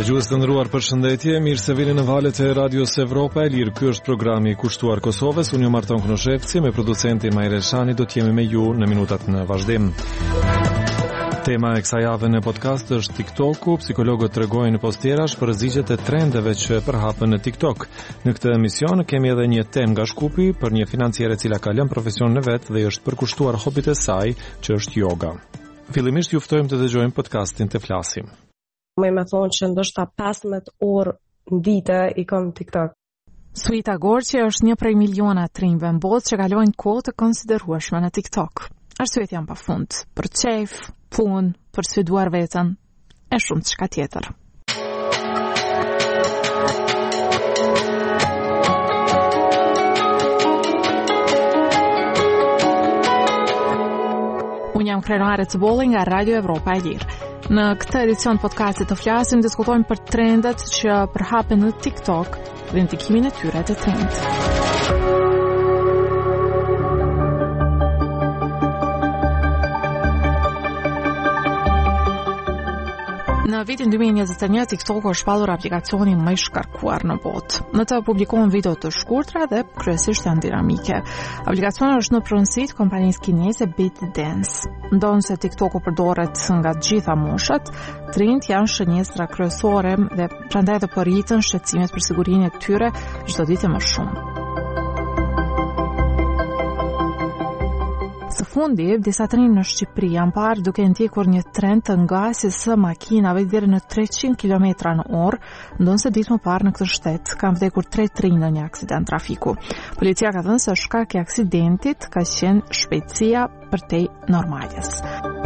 Dëgjues të nderuar, përshëndetje, mirë se vini në valët e Radios Evropa e Lirë. Ky është programi i kushtuar Kosovës. Unë jam Marton Knoshevci, me producentin Majre Shani do të jemi me ju në minutat në vazhdim. Tema e kësaj jave në podcast është TikToku. Psikologët tregojnë pas tjerash për rreziqet e trendeve që përhapën në TikTok. Në këtë emision kemi edhe një temë nga Shkupi për një financiere e cila ka lënë profesionin e vet dhe është përkushtuar hobit e saj, që është yoga. Fillimisht ju ftojmë të dëgjojmë podcastin të flasim. Me thonë që ndoshta 15 orë në ditë i kam TikTok. Suita Gorqi është një prej miliona trinjve në botë që kalojnë kohë të konsiderueshme në TikTok. Arsyet janë pafund, për qejf, punë, për sfiduar veten, e shumë çka tjetër. Unë jam Krenare Cbolli nga Radio Evropa e Lirë. Në këtë edicion podcastit të flasim, diskutojmë për trendet që përhapen në TikTok dhe ndikimin e tyre të trend. Në vitin 2021, TikTok është shpallur aplikacioni më i shkarkuar në botë. Në të publikohen video të shkurtra dhe kryesisht janë dinamike. Aplikacioni është në pronësi të kompanisë kineze ByteDance. Ndonse TikToku përdoret nga të gjitha moshat, trend janë shënjestra kryesore dhe prandaj edhe po rritën shqetësimet për sigurinë e tyre çdo ditë më shumë. Së fundi, disa trinj në Shqipëri janë parë duke ndjekur një trend të ngasjes së makinave deri në 300 km/h, ndonse ditë më parë në këtë shtet kanë vdekur 3 trinj në një aksident trafiku. Policia ka thënë se shkaki i aksidentit ka qenë shpejtësia përtej normales.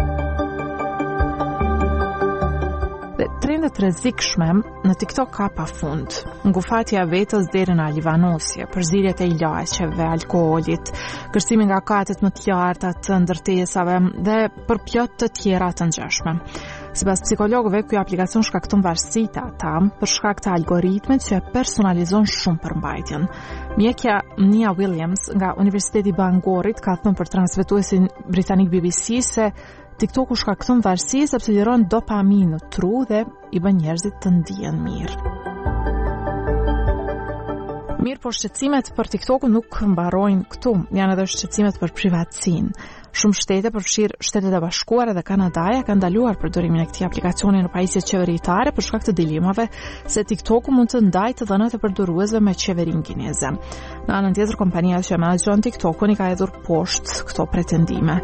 Trendet rrezikshme në TikTok ka pafund. Ngufatja vetës deri në livanosje, përzierjet e ilaçeve, alkoolit, kërcimi nga katet më të larta të ndërtesave dhe për plot të tjera të ngjashme. Sipas psikologëve, ky aplikacion shkakton varësi te ata për shkak të algoritmit që e personalizon shumë përmbajtjen. Mjekja Nia Williams nga Universiteti i Bangorit ka thënë për transmetuesin britanik BBC se TikToku shkakton varësi sepse liron dopaminë në tru dhe i bën njerëzit të ndihen mirë. Mirë, po shqetësimet për TikToku nuk mbarojnë këtu, janë edhe shqetësimet për privatësinë. Shumë shtete, përfshirë Shtetet e Bashkuara dhe Kanadaja, kanë ndaluar përdorimin e këtij aplikacioni në pajisjet qeveritare për shkak të dilemave se TikToku mund të ndajë të dhënat e përdoruesve me qeverinë kineze. Në anën tjetër, kompania që menaxhon TikTokun i ka hedhur poshtë këto pretendime.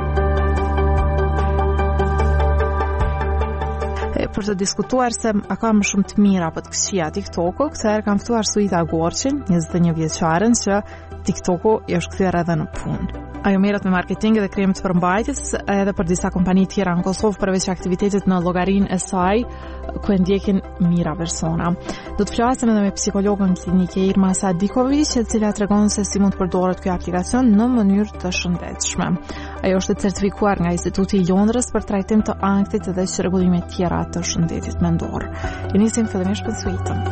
Për të diskutuar se a ka më shumë të mira apo të këqija TikToku, këtë herë kam ftuar Suita Gorqin, 21 vjeçaren, që TikToku i është kthyer edhe në punë. Ajo merret me marketing dhe krijim të përmbajtjes edhe për disa kompani tjera në Kosovë përveç aktivitetit në llogarinë e saj, ku e ndjekin mijëra persona. Do të flasim edhe me psikologën klinike Irma Sadiković, e cila tregon se si mund të përdoret ky aplikacion në mënyrë të shëndetshme. Ajo është certifikuar nga Instituti i Londrës për trajtim të ankthit dhe çrregullime të tjera të shëndetit mendor. I nisim fillimisht me Suitën.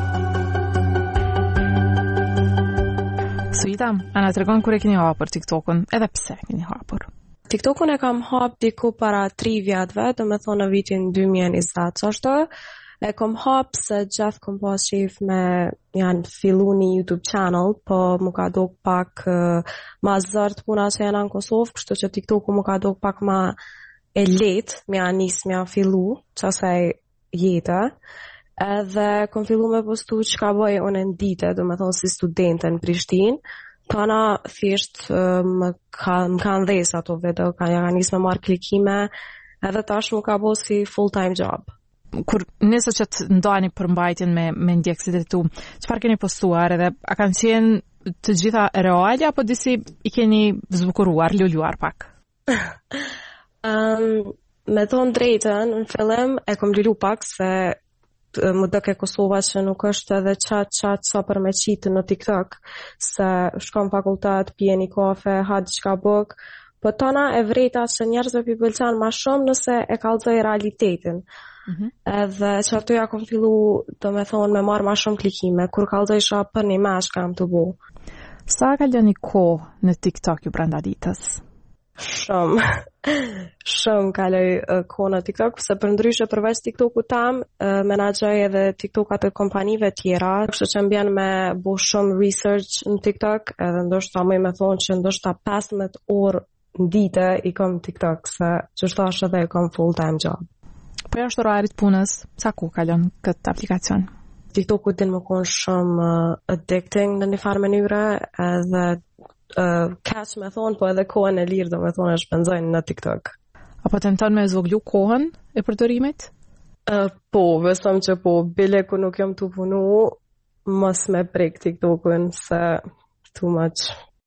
Suita, a na tregon kur e keni hapur TikTokun, edhe pse e keni hapur? TikTokun e kam hap diku para 3 vjetëve, do me thonë në vitin 2020 ashtu. E kam hap se gjithë kom pas qef me janë fillu një YouTube channel, po mu ka dok pak ma zërt puna që janë në Kosovë, kështu që TikToku mu ka dok pak ma e letë, me janë nisë, me janë fillu, qasaj jetë. Edhe kom fillu me postu që ka bëj unë në dite, do me thonë si studente në Prishtinë. Tana thjesht më kanë dhesë ato video, ja ka nisë me marrë klikime, edhe tash më ka bo si full-time job. Kur nëse që të ndani përmbajtjen me ndjekësit e tu, çfarë keni postuar edhe a kanë qenë të gjitha reale apo disi i keni zbukuruar, luluar pak? Me thonë drejtën, në fillim e kom lulu pak se më dëke Kosova që nuk është edhe qatë sa për me qitë në TikTok, se shkom fakultet, pije një kafe, ha diçka buk, po tona e vrejta që njerëzve pi pëlqen ma shumë nëse e kallëzoj realitetin. Edhe që ato ja kom fillu, do me thonë, me marrë ma shumë klikime, kur kallëzoj isha për një mesh kam të bu. Sa ka lëni kohë në TikTok ju brenda ditës? Shumë kaloj kona TikTok, se për ndryshe përveç TikTok-u tam, menaxhoj edhe TikTok-at e kompanive tjera, kështu që mbjen me bo shumë research në TikTok, edhe ndoshta më me thonë që ndoshta 15 orë në ditë i kam TikTok, se që thash edhe i kam full time job. Po jashtë orarit punës, sa ku kalon këtë aplikacion? TikTok-u din më konë shumë addicting në një farë mënyre, edhe cash me thonë, po edhe kohën e lirë do me thonë e shpenzojnë në TikTok. Apo tenton me zvoglu kohën e përdorimit? Po, besëm që po, bile ku nuk jam të punu, mos me prek TikTok-un, se too much.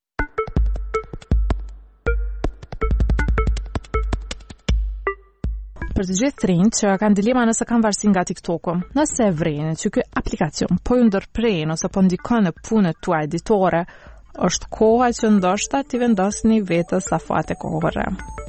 Për të gjithë rinjt që kanë dilema nëse kanë varësi nga TikTok-u, nëse e vrejnë që ky aplikacion po ju ndërprejnë ose po ndikon në punët tuaj ditore, është koha që ndoshta t'i vendosni vetës afate kohore.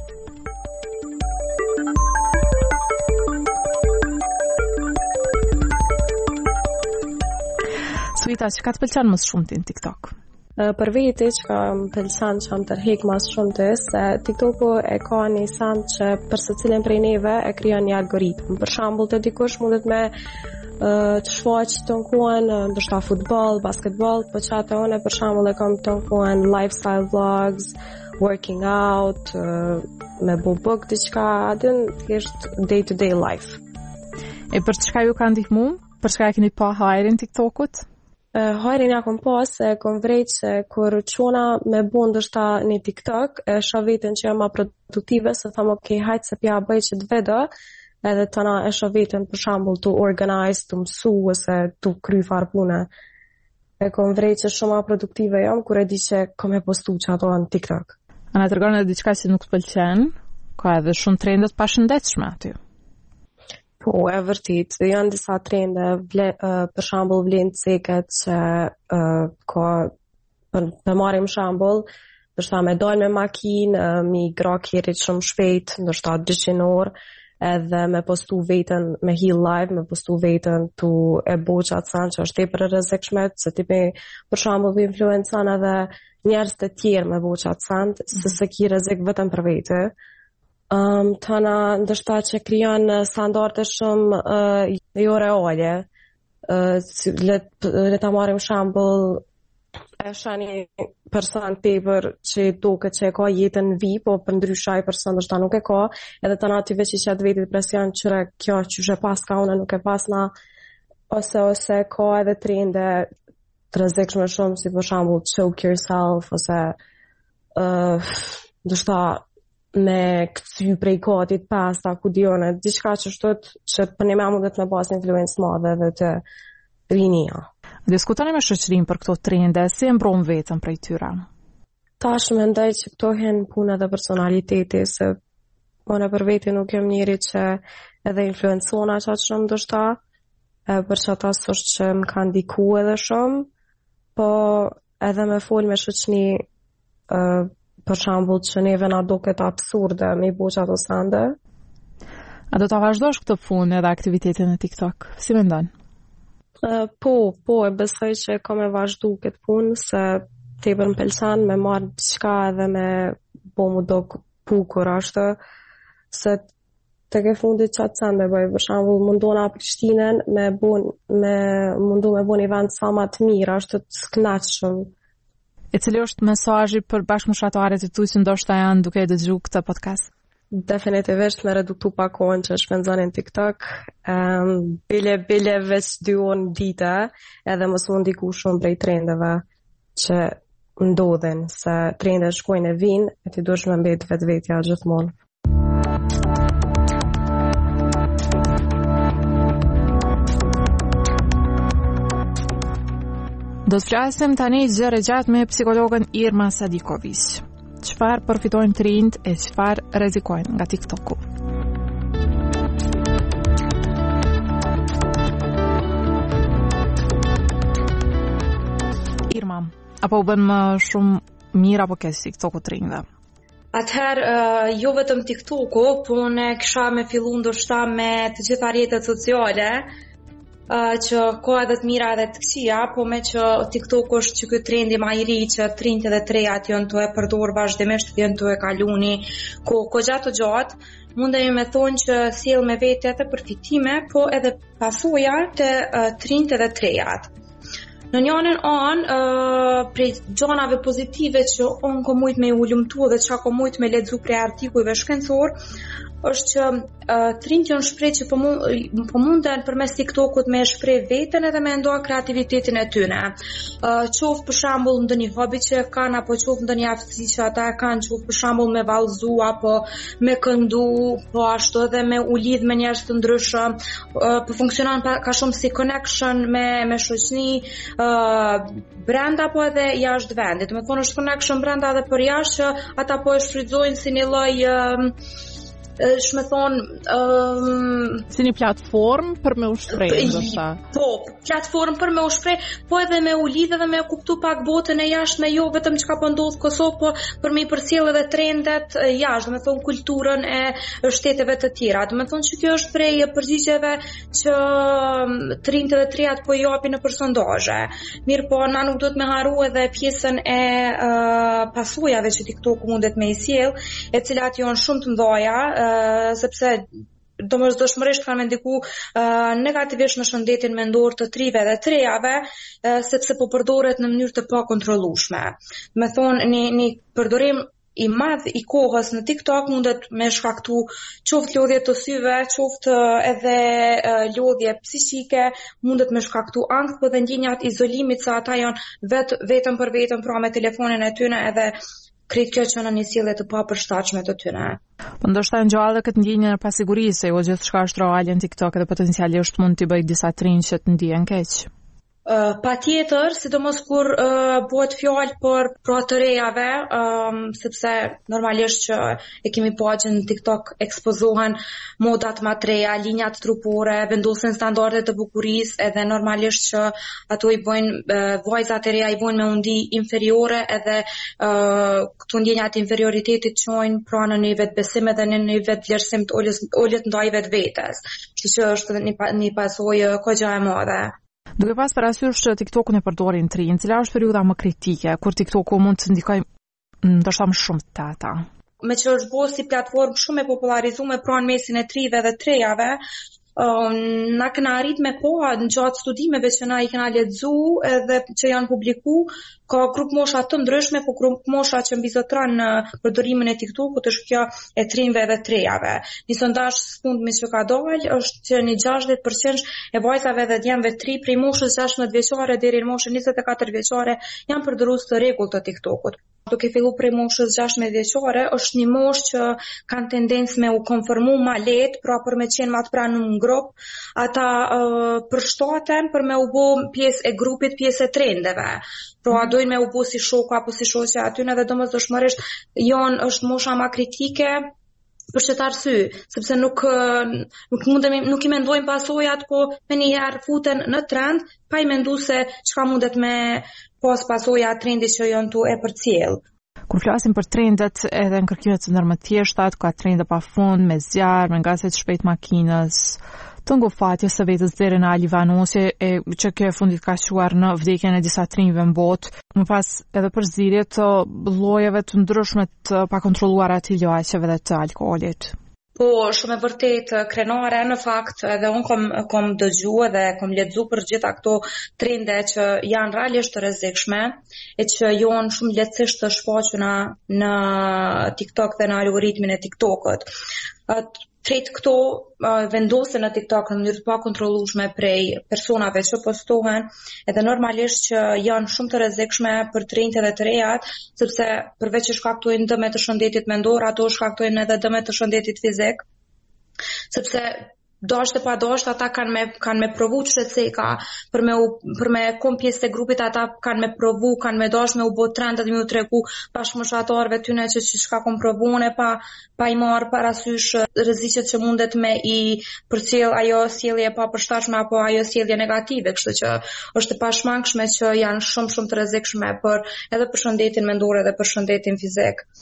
Suita, që ka të pëlqen më shumë ti në TikTok? Për veti që ka më pëlqen që më tërhek mas shumë të se TikTok-u e ka një sen që për së cilin prej neve e kryon një algoritm. Për shambull të dikush mundet me të shfaq të nkuan ndërshta futbol, basketbol, po që atë une për shambull e kam të nkuan lifestyle vlogs, working out, me book diqka, adin thjesht day to day life. E për çka ju ka ndihmu? Për çka e keni pa hajrin TikTok-ut? Hajrin ja kom pas, kom vrejt që kur qona me bu ndërshta një TikTok, shoh vetën që jam ma produktive, se thamë ok, hajtë se pja bëj që të vedo, edhe të na e shoh vetën për shambull të organize, të mësu, ose të kry farë pune. E kom vrejt që shumë ma produktive jam, kur e di që kom e postu që ato në TikTok. A na tregon edhe diçka që nuk të pëlqen, ka edhe shumë trendet pa shëndetshme aty. Po, e vërtit, janë disa trende, për shambull vlen ceket që ka, për marim shambull, ndoshta me dal me makinë, mi gra kjerit shumë shpejt, ndoshta 200 orë, edhe me postu vetën me heal live, me postu vetën tu e boqa të sanë, që është te për rrezikshme, se ti për shambull influencan edhe njerëz të tjerë me boqa të sanë, se ki rrezik vetëm për vete. Tëna ndërshta që krijon standarde shumë jo reale. Le ta marrim shembull e shani person tepër që duket që e ka jetën vi, po për ndryshe ai person ndoshta nuk e ka, edhe tëna ti veç i qet vetit presion qëre kjo qyshe pas ka une nuk e pasna, ose ka edhe trende të rrezikshme shumë, si për shembull choke yourself, ose ndoshta me këthy prej katit pasta, ku dione, diçka që shtot që për një me mundet me pas influencë madhe dhe të rinia. Diskutoni me shoqërinë për këto trende, si e mbron vetën prej tyra? Tash mendoj që këto hen punë dhe personaliteti, se unë për veti nuk jam njëri që edhe influencona qatë shumë ndoshta, për që ata s'është që më kanë ndiku edhe shumë, po edhe me fol me shoqëni për shambull që neve na duket absurde me i bo që ato sende. A do të vazhdosh këtë punë edhe aktivitetin e TikTok? Si mendon? Po, e besoj që ka me vazhdu këtë punë, se tepër më pëlqen me marrë diçka edhe me bo mu do pukur ashtë, se të ke fundit qatë sende bëj, për shambull mundona Prishtinën mundu me bo një vend sa ma të mirë, ashtë të sknaqshëm. E cili është mesazhi për bashkëmoshatarët e tu që ndoshta janë duke e dëgju këtë podcast? Definitivisht me reduktu pa kohën që shpenzonin TikTok. Bile veç 2 orë dita, edhe mos mund ndiku shumë prej trendeve që ndodhin, se trendet shkojnë e vinë, e ti dush me mbet vetvetja gjithmonë. Do të flasim tani gjëre gjatë me psikologën Irma Sadiković. Çfarë përfitojnë të rinjt e çfarë rrezikojnë nga TikTok-u? Irma, apo u bën më shumë mirë apo keq TikTok-u të rinjve? Atëherë, jo vetëm TikTok-u, po unë kisha me fillu ndoshta me të gjitha rrjetet sociale, që ka edhe të mira edhe të këqija, po me që TikTok është që ky trendi më i ri që 33-at janë të e përdor vazhdimisht, janë të e kaluni ko gjatë të gjatë, mundemi me thonë që sjell me vete edhe përfitime, po edhe pasoja të 33-at. Në njënën anë, prej gjanave pozitive që unë ko mujt me u lumtu dhe që ko mujt me lexu prej artikujve shkencor, është që trinjt janë shpreh që po munden përmes TikTokut me shpreh veten edhe me ndoa kreativitetin e tyre. Qoftë për shembull ndonjë hobi që kanë apo qoftë ndonjë aftësi që ata e kanë, qoftë për shembull me vallëzu apo me këndu, po ashtu edhe me u lidh me njerëz të ndryshëm, po funksionon ka shumë si connection me shoqni brenda po edhe jashtë vendit. Do të thonë është connection brenda edhe për jashtë që ata po e shfrytëzojnë si një lloj shme thonë si një platformë për me u shpreh, ndoshta. Po, platformë për me u shpreh, po edhe me u lidh edhe me kuptu pak botën e jashtme, jo vetëm çka po ndodh Kosovë, po për me i përcjell edhe trendet jashtë, do të thonë kulturën e shteteve të tjera. Do të thonë që kjo është prej përgjigjeve që 33-at po i japin në sondazhe. Mirë, po na nuk duhet me harru edhe pjesën e pasojave që TikToku mundet me i sjell, e cilat janë shumë të mëdha, sepse domosdoshmërisht kanë me ndiku negativisht në shëndetin mendor të trive dhe trejave, sepse po përdoret në mënyrë të pakontrollueshme. Me thonë, një përdorim i madh i kohës në TikTok mundet me shkaktu qoftë lodhje të syve, qoftë edhe lodhje psiqike, mundet me shkaktu ankth, po dhe ndjenjat izolimit sa ata janë vetëm për vetëm pra me telefonin e tyre edhe kretë kjo që në një sjellje të papërshtatshme të tyre. Po ndoshta ngjall këtë ndjenjë e pasigurisë se jo gjithçka është reale në TikTok edhe potencialisht mund t'i bëjë disa trinj që të ndihen keq. Patjetër, sidomos kur bëhet fjalë për të rejave, sepse normalisht që e kemi pa që në TikTok ekspozohen modat më të reja, linjat trupore, vendosen standardet të bukurisë, edhe normalisht që ato i bojnë vajzat e reja i bojnë me undi inferiore, edhe këto ndjenjat inferioritetit çojnë pra në një vetbesim edhe në një vetvlerësim të ulët ndaj vetvetes. Kështu që është një pasojë kogja e madhe. Duke pas parasysh që TikTokun e përdorin trinj, cila është periudha më kritike kur TikToku mund të ndikojë ndoshta më shumë te ata? Me që është bërë si platformë shumë e popularizuar pranë mesin e trive dhe trejave, na kena arrit me në gjatë studimeve që na i kena lexu edhe që janë publiku, ka grup mosha të ndryshme, po grup mosha që mbizotron në përdorimin e TikTokut është kjo e trinjve dhe trejave. Një sondazh fundmi që ka dalë është që një 60% e vajzave dhe djemve të ri prej moshës 16 vjeçare deri në moshën 24 vjeçare janë përdorues të rregullt të TikTokut. Duke fillu prej moshës 16 vjeçare, është një moshë që kanë tendencë me u konformu ma lehtë, pra për me qenë ma të pranë në grup, ata përshtaten për me u bë pjesë e grupit, pjesë e trendeve. Pra dojnë me u bë si shoku apo si shoqja aty, edhe domosdoshmërisht është mosha ma kritike për çet arsye, sepse nuk i mendojnë pasojat, po me njëherë futen në trend, pa i mendu se çka mundet me pas pasoja trendit që janë tu e përcjell. Kur flasim për trendet edhe në kërkimet të ndërmë thjeshtat, ka trende pafund me zjarr, me ngacet shpejt makinës, të ngofatjes së vetës deri në alivanosje, që kjo e fundit ka shuar në vdekjen e disa trinjve në botë, më pas edhe për zgjidhje të llojeve të ndryshme të pakontrolluara të ilaçeve dhe të alkoolit. Po, shumë e vërtet krenare, në fakt, edhe unë kom dëgju dhe kom lexu për gjitha këto trende që janë realisht të rrezikshme, e që janë shumë lehtësisht të shfaqura në TikTok dhe në algoritmin e TikTokut. Krejt këto vendosen në TikTok në mënyrë të pakontrollueshme prej personave që postohen, edhe normalisht që janë shumë të rrezikshme për trinjt edhe të rejat, sepse përveç që shkaktojnë dëme të shëndetit mendor, ato shkaktojnë edhe dëme të shëndetit fizik, sepse dashte pa dashte ata kanë me provu shëtseka për me kom pjesë të grupit, ata kanë me provu, kanë me dash me u bë trendet, me u tregu bashkëmoshatarëve tyne që çka kom provuar pa i marrë parasysh rreziqet që mundet me i përcjell ajo sjellje pa përshtatshme apo ajo sjellje negative, kështu që është e pashmangshme që janë shumë të rrezikshme edhe për shëndetin mendor edhe për shëndetin fizik.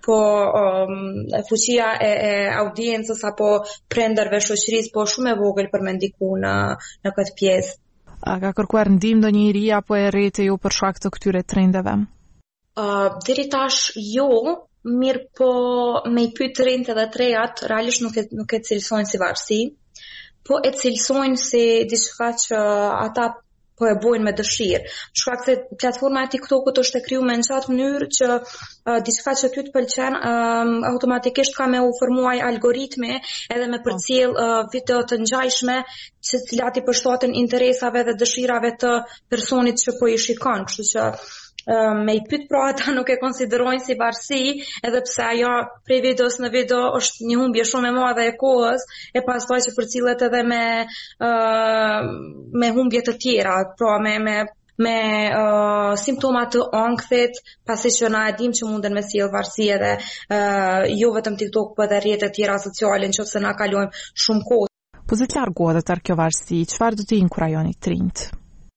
po fuqia e audiencës apo prindërve, shoqërisë, po shumë e vogël për me ndiku në këtë pjesë. A ka kërkuar ndihmë ndonjëri apo e rrete ju për shkak të këtyre trendeve? Deri tash jo, mirë po me i pyet rinjtë dhe të rejat, realisht nuk e cilësojnë si varësi, po e cilësojnë si diçka që ata po e bojnë me dëshirë. Shkak se platforma e TikTokut është e krijuar në qatë mënyrë që diçka që ty të pëlqen automatikisht ka me u formuar algoritmi edhe me përcjell video të ngjajshme që cilat i përshtaten interesave dhe dëshirave të personit që po i shikon, kështu që me i pyet pra ata nuk e konsiderojnë si varësi, edhe pse ajo prej videos në video është një humbje shumë e madhe e kohës, e pastaj që përcillet edhe me humbje të tjera, pra me simptoma të ankthit, pasi që na e dim që munden me sjell varësi edhe jo vetëm TikTok, por edhe rrjetet tjera sociale, nëse na kalojmë shumë kohë. Po se të largohet atë kjo varësi, çfarë do t'i inkurajoni të rinjt?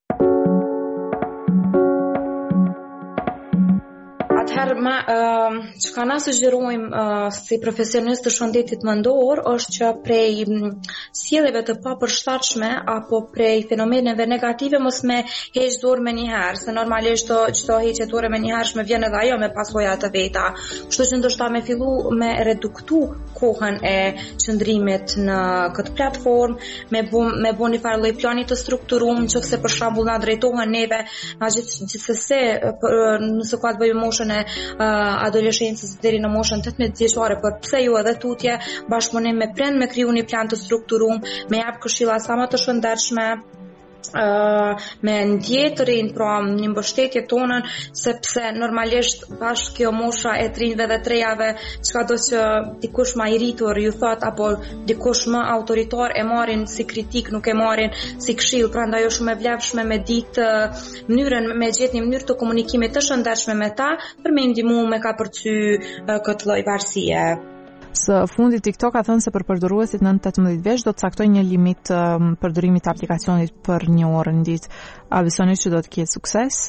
Atëherë, që ka na sugjerojmë si profesionistë të shëndetit mendor është që prej sjelljeve të papërshtatshme apo prej fenomeneve negative mos me heq dorë me njëherë, se normalisht çdo heqje dorë me njëherë më vjen edhe ajo me pasoja të veta. Kështu që ndoshta me fillu me reduktu kohën e qëndrimit në këtë platformë, me bën një farë lloj plani të strukturuar, nëse për shembull na drejtohen neve gjithsesi nëse ka të bëjë moshën e adoleshencës deri në moshën 18 vjeçare, por pse jo edhe tutje, bashkëpunim me prind, me kriju një plan të strukturuar, me jap këshilla sa më të shëndetshme, me ndjetë të rinj, pra një mbështetje tonën, sepse normalisht bashkë kjo mosha e të rinjve dhe të rejave, çka do që dikush më i rritur ju thot, apo dikush më autoritar e marrin si kritik, nuk e marrin si këshill, prandaj është shumë e vlefshme me ditë mënyrën, me gjetë një mënyrë të komunikimit të shëndetshme me ta, për me ndihmu me ka përcy këtë lloj varësie. Së fundi TikTok ka thënë se për përdoruesit nën 18 vjeç do të caktojë një limit përdorimit të aplikacionit për 1 orë në ditë. A besoni që do të ketë sukses?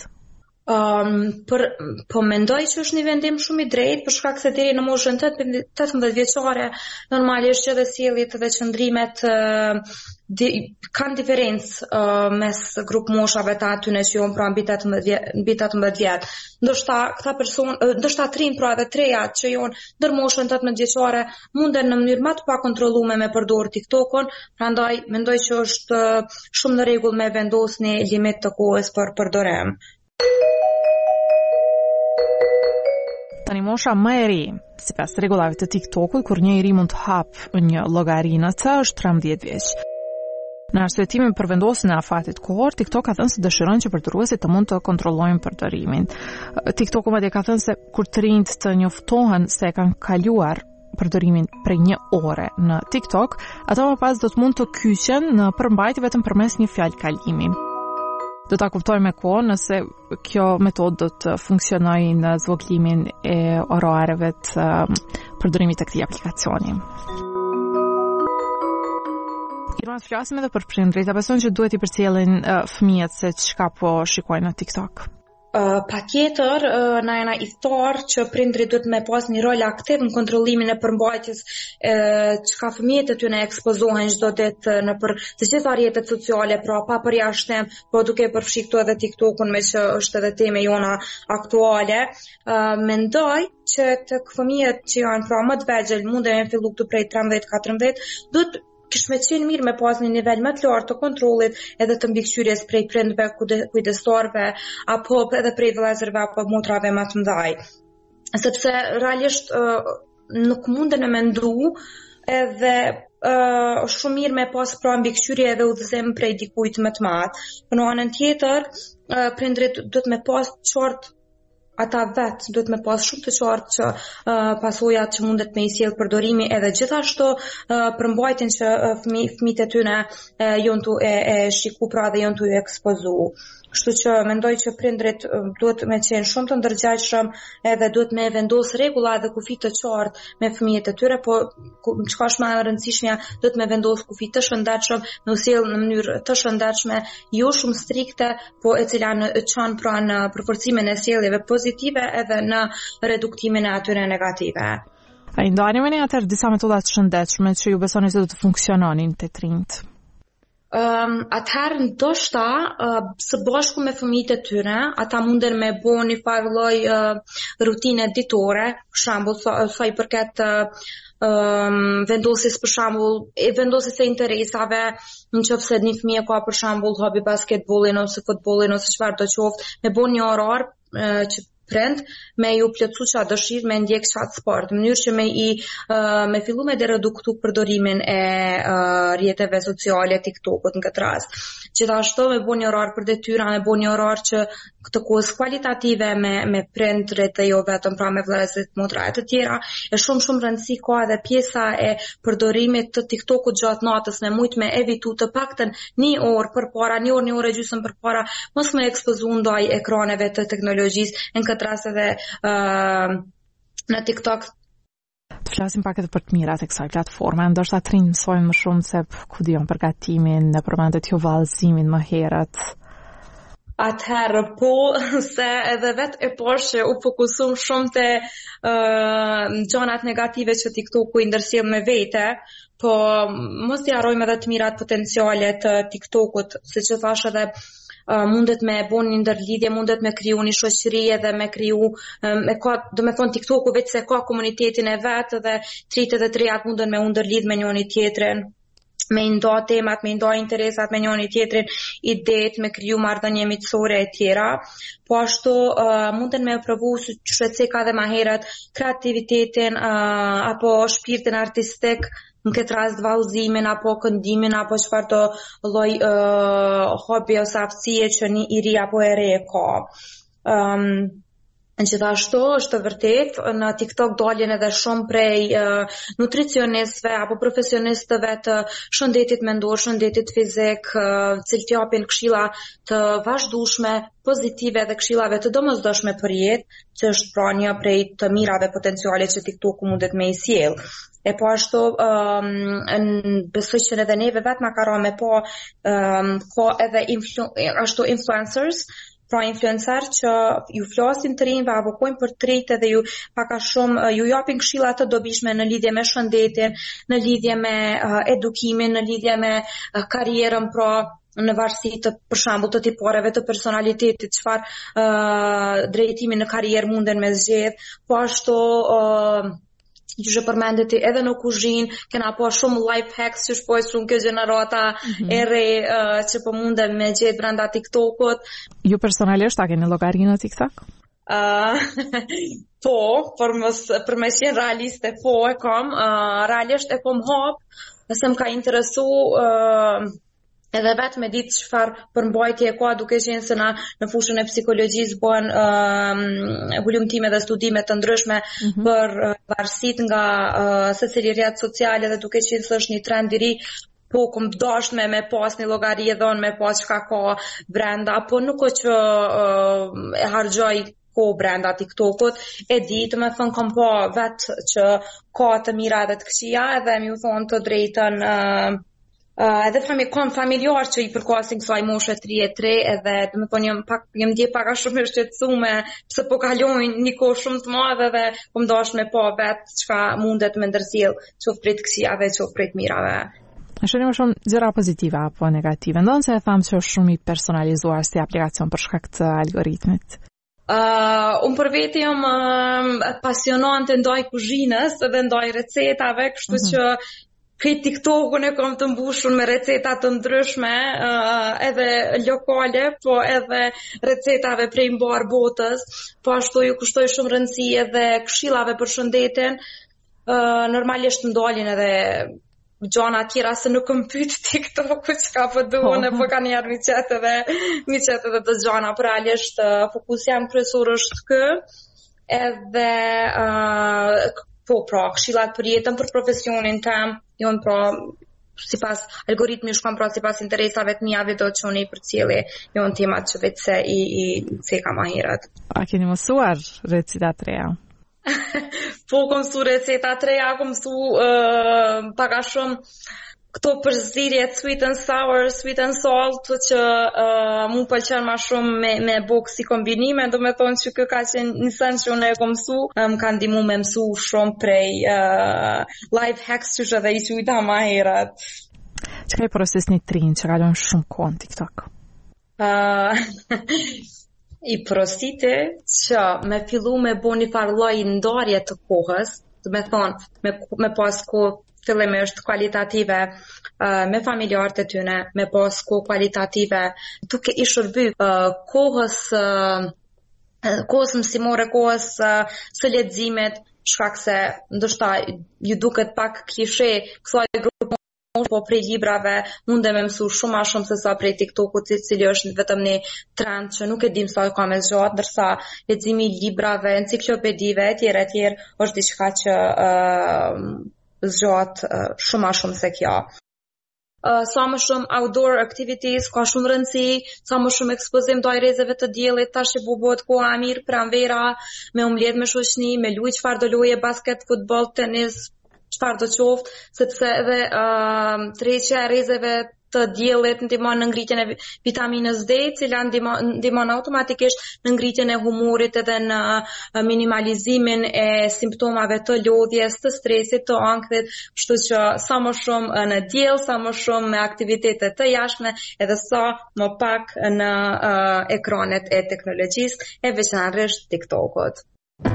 Po mendoj që është një vendim shumë i drejtë, për shkak se deri në moshën 18 vjeçare normalisht që dhe sjelljet dhe qëndrimet kanë diferencë mes grup moshave të atyne që janë pra mbi 18 vjet. Ndoshta këta personë, ndoshta të rinj pra edhe trejat që janë ndër moshën 18 vjeçare munden në mënyrë më të pakontrolluar me përdorur TikTokun, prandaj mendoj që është shumë në rregull me vendosur një limit të kohës për përdorim. Tani mosha më e ri, sipas rregullave të TikTokut, kur një i ri mund të hapë një llogari në të, është 13 vjeç. Në arsyetimin për vendosjen e afatit kohor, TikTok ka thënë se dëshiron që përdoruesit të mund të kontrollojnë përdorimin. TikToku madje ka thënë se kur të rinjt të njoftohen se e kanë kaluar përdorimin prej 1 ore në TikTok, ato më pas do të mund të kyqen në përmbajtje vetëm përmes një fjalë kalimi. Do ta kuptojmë me kohë nëse kjo metodë do të funksionojë në zvogëlimin e orareve të përdorimit të këtij aplikacioni. Irma, të flasim edhe për prindrit, a beson që duhet i përcjellin fëmijët se çka po shikojnë në TikTok? Patjetër, na jena i thtarë që prindrit duhet me pas një rol aktiv në kontrollimin e përmbajtjes çka fëmijët e tyre ekspozohen çdo ditë nëpër të gjitha rrjetet sociale, pra pa përjashtim, po duke përfshirë edhe TikTokun, me që është edhe tema jona aktuale. Mendoj që tek fëmijët që janë pra më të vegjël, mundën me fillu këtu prej 13-14, duhet kish me qenë mirë me pas një nivel më të lartë të kontrollit edhe të mbikëqyrjes prej prindve, kujdestarve, apo edhe prej vëllezërve apo motrave më të mëdhaj. Sepse realisht nuk munden e mendu edhe është shumë mirë me pas pra mbikëqyrje edhe udhëzim prej dikujt më të madh. Por në anën tjetër, prindrit duhet me pas qartë, ata vetë duhet me pas shumë të qartë që pasojat që mundet me i sjell përdorimi, edhe gjithashtu përmbajtjen që fëmijët e tyre janë tu e shiku pra dhe janë tu e ekspozu. Kështu që mendoj që prindrit duhet me qenë shumë të ndërgjegjshëm edhe duhet me vendos rregulla dhe kufi të qartë me fëmijët e tyre, po çka është më e rëndësishmja, duhet me vendos kufi të shëndetshëm, me u sjell në mënyrë të shëndetshme, jo shumë strikte, po e cila çon pra në përforcimin e sjelljeve pozitive pozitive edhe në reduktimin e atyre negative. A i ndajnë me një atër disa metodat shëndetshme që ju besoni se do të funksiononin të trinjt? Atëherë ndoshta së bashku me fëmijët e tyre, ata munden me bo një farë lloj rutine ditore, për shembull sa i përket vendosjes për shembull vendosjes së interesave, nëse një fëmijë ka për shembull hobi basketbollin ose futbollin ose çfarë do qoftë, me bën një orar që prind me ju plotësu çfarë dëshirë me ndjek çfarë sport, në mënyrë që me fillu me reduktu përdorimin e rrjeteve sociale, TikTokut në këtë rast. Gjithashtu me bën një orar për detyra, me bën një orar që të kohës kualitative me prind rreth jo vetëm pra me vëllezërit, motra e të tjera, e shumë rëndësi ka edhe pjesa e përdorimit të TikTokut gjatë natës, me mujt me evitu të paktën një orë përpara, një orë e gjysmë përpara, mos me ekspozu ndaj ekraneve të teknologjisë, në këtë rast edhe në TikTok. Të flasim pak edhe për të mirat e kësaj platforme, ndoshta të rinj mësojnë më shumë se ku dijon përgatimin, në përmendet jo vallëzimin më herët. Atëherë po, se edhe vetë e poshtë u fokusum shumë të gjanat negative që TikToku i ndërsjell me vete, po mos i harrojmë edhe të mirat potenciale të TikTokut, siç e thash edhe mundet me bon një ndërlidhje, mundet me kriju një shoqëri edhe me kriju do me thonë TikToku vetë se ka komunitetin e vetë dhe tritë dhe trejat munden me ndërlidh me njëri tjetrin, me nda temat, me nda interesat me njëri tjetrin, idet, me kriju marrëdhënie miqësore e tjera. Po ashtu munden me provu që ka dhe ma herët kreativitetin apo shpirtin artistik, në këtë rast vallëzimin apo këndimin apo çfarë do lloj hobi ose aftësie që një i ri apo e re ka. Gjithashtu është vërtet në TikTok dalin edhe shumë prej nutricionistëve apo profesionistëve të shëndetit mendor, shëndetit fizik, cilët japin këshilla të vazhdueshme, pozitive dhe këshillave të domosdoshme për jetë, që është pra një prej të mirave potenciale që TikToku mundet me i sjell. E po ashtu besoj që edhe neve vetë na ka ra me po ka edhe ashtu influencers, pra influencer që ju flasin të rinjve, avokojnë për të rinjt edhe ju paka shumë ju japin këshilla të dobishme në lidhje me shëndetin, në lidhje me edukimin, në lidhje me karrierën, pra në varësi të për shembull të tipareve të personalitetit, çfarë drejtimi në karrierë munden me zgjedh, po ashtu që që përmendet edhe në kuzhinë, kena po shumë life hacks që shpoj shumë kjo gjenerata e re që po mundem me gjetë brenda TikTokut. Ju personalisht a keni llogarinë në TikTok? Po, për me qenë realiste, po e kam. Realisht e kom hap, nëse më ka interesu edhe vetë me ditë çfarë përmbajtje ka, duke qenë se në fushën e psikologjisë bëhen hulumtime dhe studime të ndryshme për varësitë nga secili rrjet social, dhe duke qenë se është një trend i ri, po kom dashur me pas një llogari e dhënë, me pas çka ka brenda, po nuk o që e harxoj ko brenda TikTokut, e di të me thënë kom po vetë që ka të mira dhe të këqija, edhe mi u thonë të drejtën edhe familjar që i përkasin kësaj moshe 33, edhe do të thonë jam ndje pak a shumë e shqetësuar pse po kalojnë një kohë shumë të madhe dhe po më dash me pa vetë çka mundet me ndërsjell, qoftë prej të këqijave, qoftë prej të mirave. Është më shumë gjëra pozitive apo negative? Ndonë se e thamë që është shumë i personalizuar si aplikacion për shkak të algoritmit. Unë për veti jam pasionante ndaj kuzhinës dhe ndaj recetave, kështu që këtë TikTokun e kam të mbushur me receta të ndryshme, edhe lokale, po edhe recetave prej mbar botës, po ashtu ju kushtoj shumë rëndësi edhe këshillave për shëndetin. Normalisht më dalin edhe gjana tjera se nuk më pyet TikToku çka po duan, po kanë njerë miqet edhe të gjana, por realisht fokusi jam kryesor është kë, edhe po pra këshillat për jetën, për profesionin tim, jon pra sipas algoritmi shkon pra sipas interesave të mia, do të çoni për cilë jon temat që vetë se i ceka më herët. A keni mësuar receta të reja? Po kom mësu receta të reja, kom mësu pak a shumë këto përzierje sweet and sour, sweet and salt, që mu pëlqen më shumë me bukë si kombinime, do me thonë që kjo ka qenë një sen që unë e kom mësu, më ka ndihmu me mësu shumë prej life hacks që edhe i qujta ma herët. Çka i porosis një trinë që kalon shumë kohë në TikTok? I porosite që me fillu me bo një farë lloj ndarje të kohës, do me thonë me pas kohë fillimisht kualitative me familjarët e tyne, me pas kohë kualitative duke i shërby kohës mësimore, kohës së leximit, shkak se ndoshta ju duket pak klishe kësaj grupi, po prej librave mund me mësu shumë ma shumë se sa prej TikTokut, i cili është vetëm një trend që nuk e dim sa ka me zgjat, ndërsa leximi i librave, enciklopedive etj është diçka që zgjat shumë ma shumë se kjo. Sa më shumë outdoor activities, ka shumë rëndësi, sa më shumë ekspozim të ajrezeve të diellit, tash e bëhet koha e mirë pranvera, me mbledh me shoqni, me luaj çfarë do loje, basket, futboll, tenis, çfarë do qoftë, sepse edhe tërheqja e rrezeve të diellit ndihmon në ngritjen e vitaminës D, e cila ndihmon automatikisht në ngritjen e humorit edhe në minimalizimin e simptomave të lodhjes, të stresit, të ankthit, kështu që sa më shumë në diell, sa më shumë me aktivitete të jashtme, edhe sa më pak në ekranet e teknologjisë, e veçanërisht TikTokut.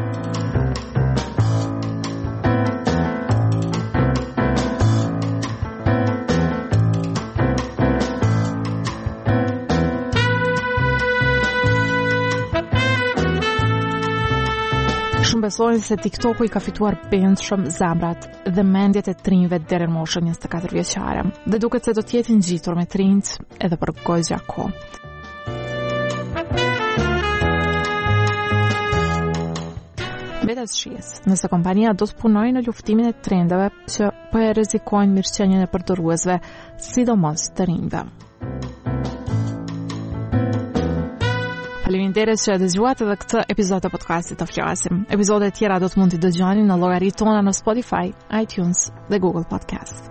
Shumë besojnë se TikToku i ka fituar shumë zemrat dhe mendjet e trinjve deri në moshën 24 vjeçare. Dhe duket se do të jetë ngjitur me trinjt edhe për goxha kohë. Vetas shies, nëse kompania do të punojë në luftimin e trendeve që po e rrezikojnë mirëqenien e përdoruesve, sidomos të rinjve. Faleminderit që dëgjuat edhe këtë epizod të podcastit të flasim. Epizodet tjera do të mund t'i dëgjoni në llogaritë tona në Spotify, iTunes dhe Google Podcast.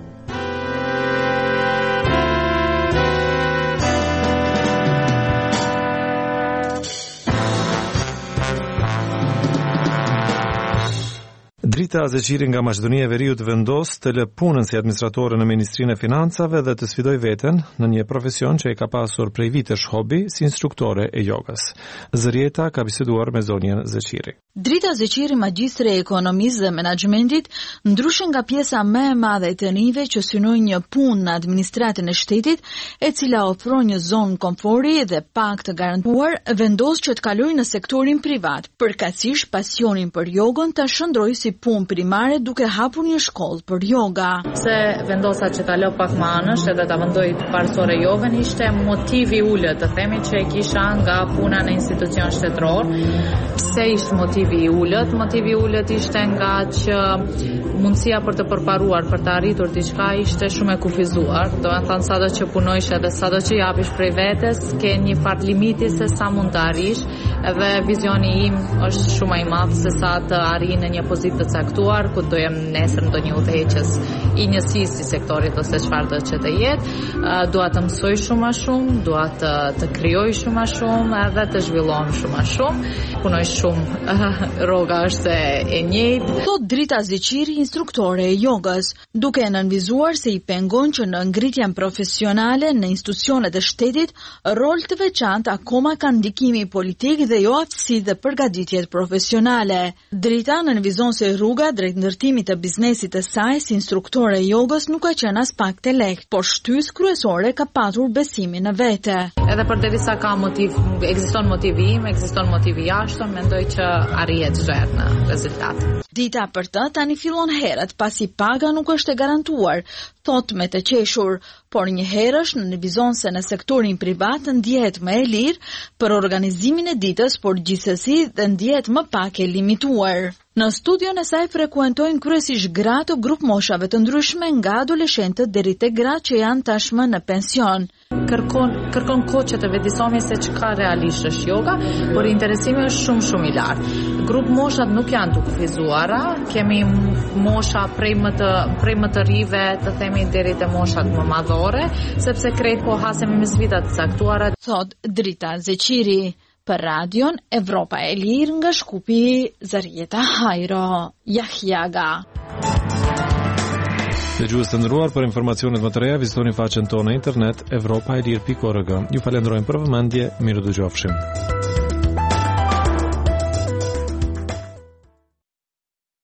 Drita Zeqiri nga Maqedonia e Veriut vendos të lë punën si administratore në Ministrinë e Financave dhe të sfidoj veten në një profesion që e ka pasur prej vitesh hobi si instruktore e jogës. Zërieta ka biseduar me zonjën Zeqiri. Drita Zeqiri, magjistre e ekonomisë dhe menaxhmentit, ndryshe nga pjesa më e madhe e të rinjve që synojnë një punë në administratën e shtetit, e cila ofron një zonë komfori dhe pak të garantuar, vendos që të kalojë në sektorin privat, përkatësisht pasionin për jogën ta shndrojë si punë primare duke hapur një shkollë për yoga. Se vendosa që ta lë pak më anësh edhe ta vendoj parsore jogën ishte motivi ulët, të themi që e kisha nga puna në institucion shtetëror. Pse ishte motivi i ulët? Motivi i ulët ishte nga që mundësia për të përparuar, për të arritur diçka ishte shumë e kufizuar. Do të thënë sado që punojsh edhe sado që japish prej vetes, ke një fart limiti se sa mund të arrish, edhe vizioni im është shumë i madh se sa të arrijë në një pozitë të caktuar ku do jem nesër ndonjë udhëheqës i njësisë si sektorit ose çfarë do që të jetë. Dua të mësoj shumë më shumë, dua të krijoj shumë më shumë edhe të zhvillohem shumë më shumë. Punoj shumë, rroga është e njëjtë. Thot Drita Zeqiri, instruktore e jogës, duke e nënvizuar se i pengon që në ngritjen profesionale në institucionet e shtetit, rol të veçantë akoma ka ndikimi politik dhe jo aftësi dhe përgatitjet profesionale. Drita nënvizon se rruga drejt ndërtimit të biznesit të saj si instruktore e jogës nuk ka qenë as pak të lehtë, por shtys kryesore ka patur besimin në vete. Edhe përderisa ka ekziston motivi im, ekziston motivi jashtëm, mendoj që arrihet çdo herë në rezultat. Dita për të tani fillon herët, pasi paga nuk është e garantuar, thot me të qeshur, por një herësh nënvizon se në sektorin privat ndihet më e lirë për organizimin e ditës, por gjithsesi dhe ndihet më pak e limituar. Në studion e saj frekuentojnë kryesisht gra të grup moshave të ndryshme, nga adoleshentët deri te gra që janë tashmë në pension. kërkon kohë që të vedisohemi se çka realisht është yoga, por interesimi është shumë i lartë. Grup moshat nuk janë të kufizuara, kemi mosha prej më të rive, të themi deri te moshat më madhore, sepse krejt po hasemi me sfida të caktuara. Thot Drita Zeqiri për radion Evropa e Lirë nga Shkupi, Zarieta Hajro, Jahjaga. Dëgjues të nderuar, për informacionet më të reja vizitoni faqen tonë në internet evropaelir.org. Ju falenderojmë për vëmendje, mirë dëgjofshim.